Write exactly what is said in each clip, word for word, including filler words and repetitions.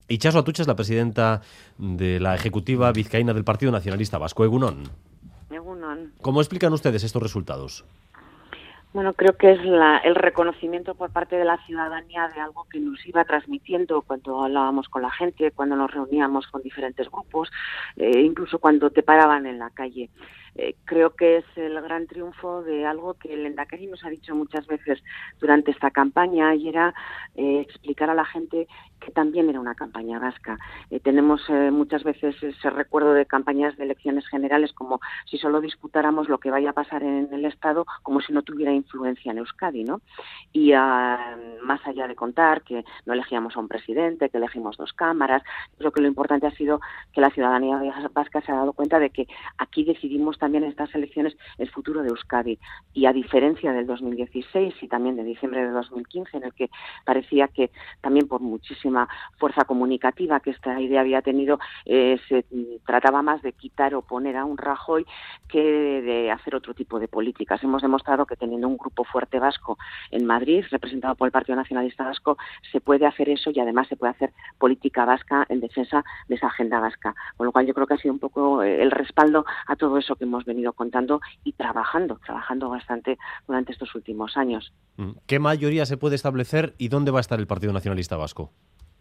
Itxaso Atutxa es la presidenta de la ejecutiva vizcaína del Partido Nacionalista Vasco. Egunon. Egunon. ¿Cómo explican ustedes estos resultados? Bueno, creo que es la, el reconocimiento por parte de la ciudadanía de algo que nos iba transmitiendo cuando hablábamos con la gente, cuando nos reuníamos con diferentes grupos, eh, incluso cuando te paraban en la calle. Eh, creo que es el gran triunfo de algo que el Lehendakari nos ha dicho muchas veces durante esta campaña, y era eh, explicar a la gente que también era una campaña vasca. Eh, tenemos eh, muchas veces ese recuerdo de campañas de elecciones generales como si solo disputáramos lo que vaya a pasar en el Estado, como si no tuviera influencia en Euskadi, ¿no? Y uh, más allá de contar que no elegíamos a un presidente, que elegimos dos cámaras, creo que lo importante ha sido que la ciudadanía vasca se ha dado cuenta de que aquí decidimos también en estas elecciones el futuro de Euskadi, y a diferencia del dos mil dieciséis y también de diciembre de dos mil quince, en el que parecía que también por muchísima fuerza comunicativa que esta idea había tenido, eh, se trataba más de quitar o poner a un Rajoy que de hacer otro tipo de políticas. Hemos demostrado que teniendo un grupo fuerte vasco en Madrid, representado por el Partido Nacionalista Vasco, se puede hacer eso, y además se puede hacer política vasca en defensa de esa agenda vasca. Con lo cual yo creo que ha sido un poco el respaldo a todo eso que hemos venido contando y trabajando, trabajando bastante durante estos últimos años. ¿Qué mayoría se puede establecer y dónde va a estar el Partido Nacionalista Vasco?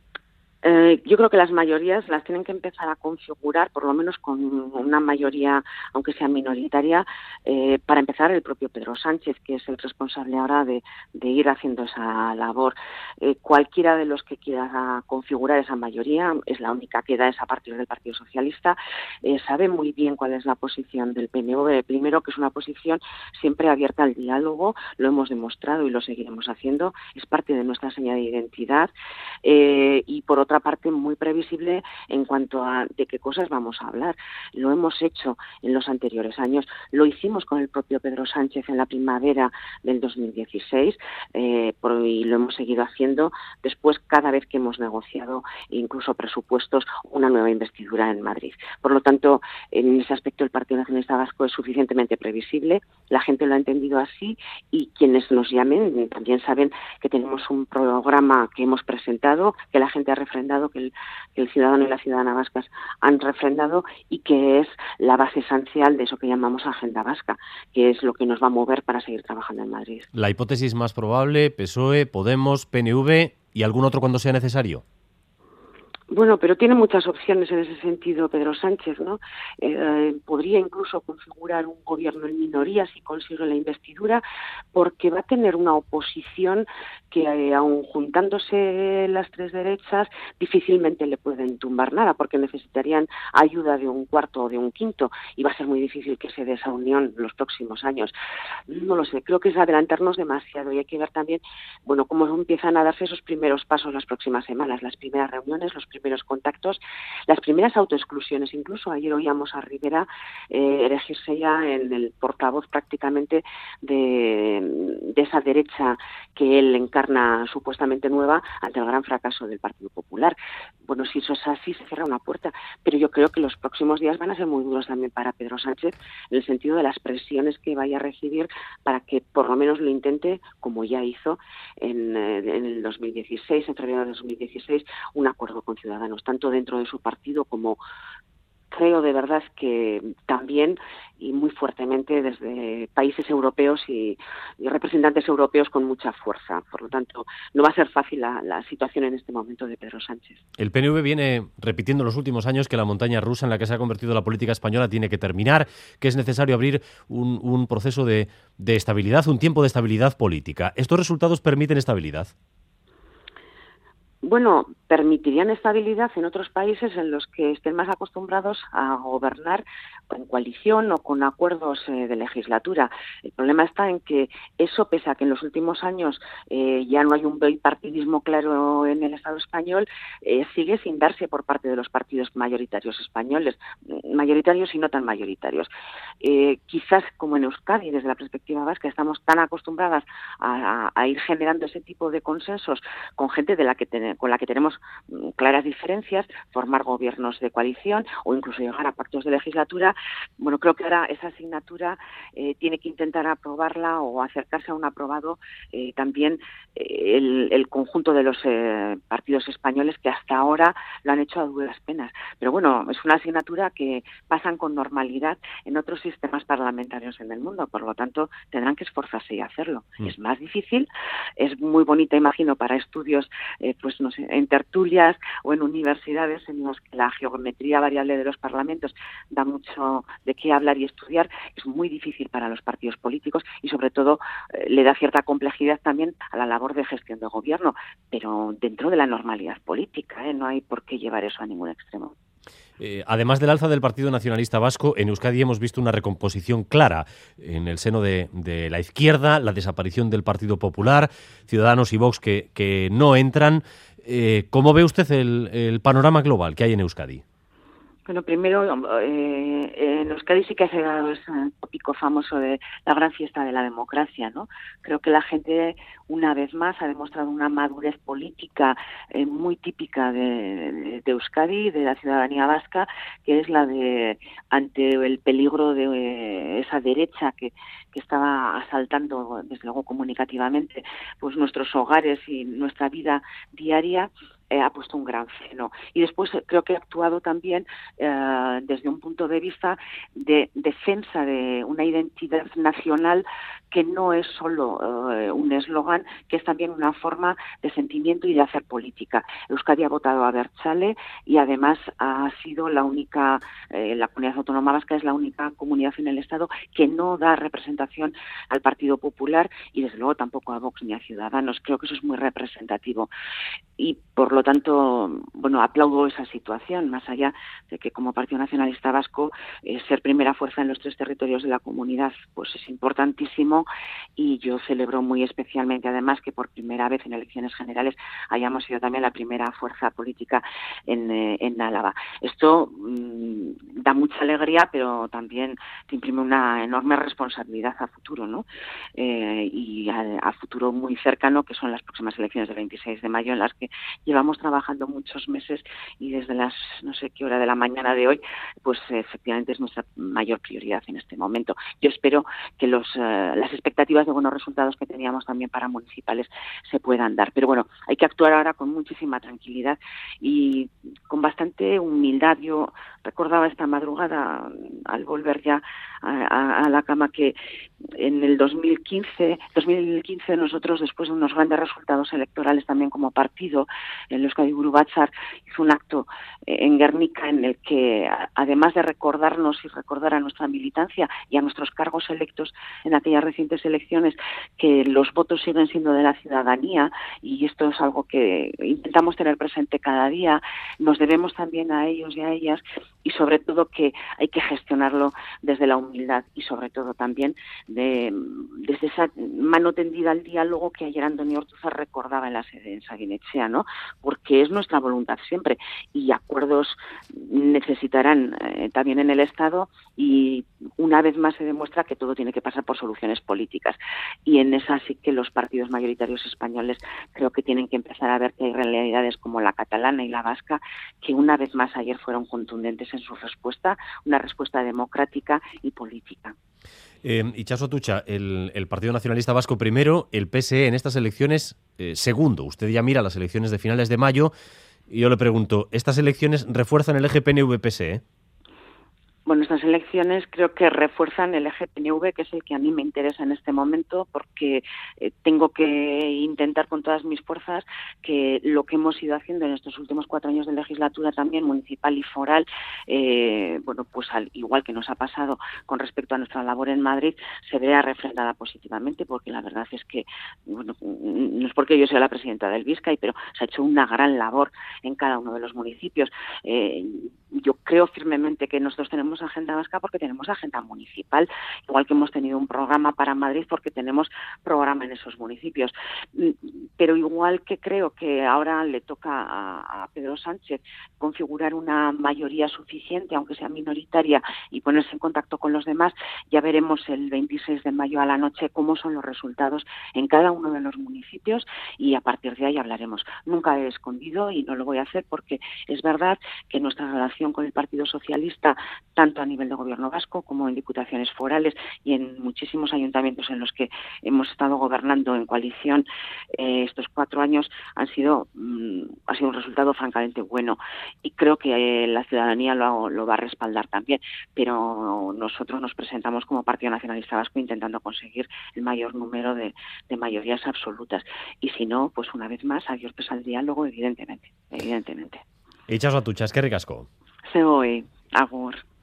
Eh, yo creo que las mayorías las tienen que empezar a configurar, por lo menos con una mayoría, aunque sea minoritaria, eh, para empezar el propio Pedro Sánchez, que es el responsable ahora de, de ir haciendo esa labor. Eh, cualquiera de los que quiera configurar esa mayoría, es la única que da, es a partir del Partido Socialista, eh, sabe muy bien cuál es la posición del P N V. Primero, que es una posición siempre abierta al diálogo, lo hemos demostrado y lo seguiremos haciendo, es parte de nuestra señal de identidad, eh, y por otro otra parte muy previsible en cuanto a de qué cosas vamos a hablar. Lo hemos hecho en los anteriores años, lo hicimos con el propio Pedro Sánchez en la primavera del dos mil dieciséis, eh, por, y lo hemos seguido haciendo después cada vez que hemos negociado incluso presupuestos, una nueva investidura en Madrid. Por lo tanto, en ese aspecto el Partido Nacionalista Vasco es suficientemente previsible, la gente lo ha entendido así, y quienes nos llamen también saben que tenemos un programa que hemos presentado, que la gente ha refrendado, que el, que el ciudadano y la ciudadana vascas han refrendado, y que es la base esencial de eso que llamamos agenda vasca, que es lo que nos va a mover para seguir trabajando en Madrid. La hipótesis más probable: P S O E, Podemos, P N V y algún otro cuando sea necesario. Bueno, pero tiene muchas opciones en ese sentido Pedro Sánchez, ¿no? Eh, podría incluso configurar un gobierno en minoría si consigue la investidura, porque va a tener una oposición que, eh, aun juntándose las tres derechas, difícilmente le pueden tumbar nada, porque necesitarían ayuda de un cuarto o de un quinto, y va a ser muy difícil que se dé esa unión en los próximos años. No lo sé, creo que es adelantarnos demasiado, y hay que ver también, bueno, cómo empiezan a darse esos primeros pasos las próximas semanas, las primeras reuniones, los primeros primeros contactos, las primeras autoexclusiones. Incluso ayer oíamos a Rivera eh, erigirse ya en el portavoz prácticamente de, de esa derecha que él encarna supuestamente nueva ante el gran fracaso del Partido Popular. Bueno, si eso es así, se cierra una puerta, pero yo creo que los próximos días van a ser muy duros también para Pedro Sánchez, en el sentido de las presiones que vaya a recibir para que por lo menos lo intente, como ya hizo en, en el dos mil dieciséis, en febrero de dos mil dieciséis, un acuerdo con Ciudadanos, tanto dentro de su partido como, creo de verdad que también y muy fuertemente desde países europeos y, y representantes europeos con mucha fuerza. Por lo tanto, no va a ser fácil la, la situación en este momento de Pedro Sánchez. El P N V viene repitiendo en los últimos años que la montaña rusa en la que se ha convertido la política española tiene que terminar, que es necesario abrir un, un proceso de, de estabilidad, un tiempo de estabilidad política. ¿Estos resultados permiten estabilidad? Bueno, permitirían estabilidad en otros países en los que estén más acostumbrados a gobernar en coalición o con acuerdos eh, de legislatura. El problema está en que eso, pese a que en los últimos años eh, ya no hay un bipartidismo claro en el Estado español, eh, sigue sin darse por parte de los partidos mayoritarios españoles, mayoritarios y no tan mayoritarios. Eh, quizás como en Euskadi, desde la perspectiva vasca, estamos tan acostumbradas a, a, a ir generando ese tipo de consensos con gente de la que tenemos eh, con la que tenemos mm, claras diferencias, formar gobiernos de coalición o incluso llegar a pactos de legislatura. Bueno, creo que ahora esa asignatura eh, tiene que intentar aprobarla o acercarse a un aprobado eh, también eh, el, el conjunto de los eh, partidos españoles que hasta ahora lo han hecho a duras penas. Pero bueno, es una asignatura que pasan con normalidad en otros sistemas parlamentarios en el mundo, por lo tanto tendrán que esforzarse y hacerlo. Mm. Es más difícil, es muy bonita, imagino, para estudios eh, pues no sé, en tertulias o en universidades en los que la geometría variable de los parlamentos da mucho de qué hablar y estudiar. Es muy difícil para los partidos políticos y sobre todo eh, le da cierta complejidad también a la labor de gestión de gobierno, pero dentro de la normalidad política, ¿eh? No hay por qué llevar eso a ningún extremo. Eh, además del alza del Partido Nacionalista Vasco, en Euskadi hemos visto una recomposición clara en el seno de, de la izquierda, la desaparición del Partido Popular, Ciudadanos y Vox que, que no entran. Eh, ¿Cómo ve usted el, el panorama global que hay en Euskadi? Bueno, primero, eh, en Euskadi sí que ha llegado ese tópico famoso de la gran fiesta de la democracia, ¿no? Creo que la gente, una vez más, ha demostrado una madurez política eh, muy típica de, de, de Euskadi, de la ciudadanía vasca, que es la de, ante el peligro de eh, esa derecha que, que estaba asaltando, desde luego comunicativamente, pues nuestros hogares y nuestra vida diaria, Eh, ha puesto un gran freno. Y después eh, creo que ha actuado también eh, desde un punto de vista de defensa de una identidad nacional que no es solo eh, un eslogan, que es también una forma de sentimiento y de hacer política. Euskadi ha votado a Abertzale y además ha sido la única, eh, la comunidad autónoma vasca es la única comunidad en el Estado que no da representación al Partido Popular y desde luego tampoco a Vox ni a Ciudadanos. Creo que eso es muy representativo. Y por lo tanto, bueno, aplaudo esa situación, más allá de que como Partido Nacionalista Vasco eh, ser primera fuerza en los tres territorios de la comunidad pues es importantísimo y yo celebro muy especialmente además que por primera vez en elecciones generales hayamos sido también la primera fuerza política en, eh, en Álava. Esto mmm, da mucha alegría, pero también te imprime una enorme responsabilidad a futuro, ¿no? Eh, y a, a futuro muy cercano, que son las próximas elecciones del veintiséis de mayo, en las que llevamos trabajando muchos meses y desde las no sé qué hora de la mañana de hoy, pues efectivamente es nuestra mayor prioridad en este momento. Yo espero que los uh, las expectativas de buenos resultados que teníamos también para municipales se puedan dar. Pero bueno, hay que actuar ahora con muchísima tranquilidad y con bastante humildad. Yo recordaba esta madrugada, al volver ya a, a, a la cama, que en el dos mil quince nosotros, después de unos grandes resultados electorales también como partido, el Euskadi Buru Batzar hizo un acto en Guernica en el que, además de recordarnos y recordar a nuestra militancia y a nuestros cargos electos en aquellas recientes elecciones, que los votos siguen siendo de la ciudadanía y esto es algo que intentamos tener presente cada día, nos debemos también a ellos y a ellas y sobre todo que hay que gestionarlo desde la humildad y sobre todo también de, desde esa mano tendida al diálogo que ayer Antonio Ortuzar recordaba en la sede en Saguinechea, ¿no? Porque es nuestra voluntad siempre y acuerdos necesitarán eh, también en el Estado y una vez más se demuestra que todo tiene que pasar por soluciones políticas y en esa sí que los partidos mayoritarios españoles creo que tienen que empezar a ver que hay realidades como la catalana y la vasca que una vez más ayer fueron contundentes en su respuesta, una respuesta democrática y política. Eh, Itxaso Atutxa, el, el Partido Nacionalista Vasco primero, el P S E en estas elecciones eh, segundo. Usted ya mira las elecciones de finales de mayo y yo le pregunto, ¿estas elecciones refuerzan el eje P N V P S E? Bueno, estas elecciones creo que refuerzan el eje P N V, que es el que a mí me interesa en este momento, porque eh, tengo que intentar con todas mis fuerzas que lo que hemos ido haciendo en estos últimos cuatro años de legislatura, también municipal y foral, eh, bueno, pues al igual que nos ha pasado con respecto a nuestra labor en Madrid, se vea refrendada positivamente, porque la verdad es que, bueno, no es porque yo sea la presidenta del Bizkaia, pero se ha hecho una gran labor en cada uno de los municipios. Eh, yo creo firmemente que nosotros tenemos agenda vasca porque tenemos agenda municipal, igual que hemos tenido un programa para Madrid porque tenemos programa en esos municipios. Pero igual que creo que ahora le toca a, a Pedro Sánchez configurar una mayoría suficiente, aunque sea minoritaria, y ponerse en contacto con los demás, ya veremos el veintiséis de mayo a la noche cómo son los resultados en cada uno de los municipios y a partir de ahí hablaremos. Nunca he escondido y no lo voy a hacer porque es verdad que nuestra relación con el Partido Socialista, tanto a nivel de gobierno vasco como en diputaciones forales y en muchísimos ayuntamientos en los que hemos estado gobernando en coalición eh, estos cuatro años, han sido mmm, ha sido un resultado francamente bueno y creo que eh, la ciudadanía lo, lo va a respaldar también, pero nosotros nos presentamos como Partido Nacionalista Vasco intentando conseguir el mayor número de, de mayorías absolutas y si no, pues una vez más abiertos al diálogo, evidentemente, evidentemente. Itxaso Atutxa, eskerrik asko. Zegoen, agur.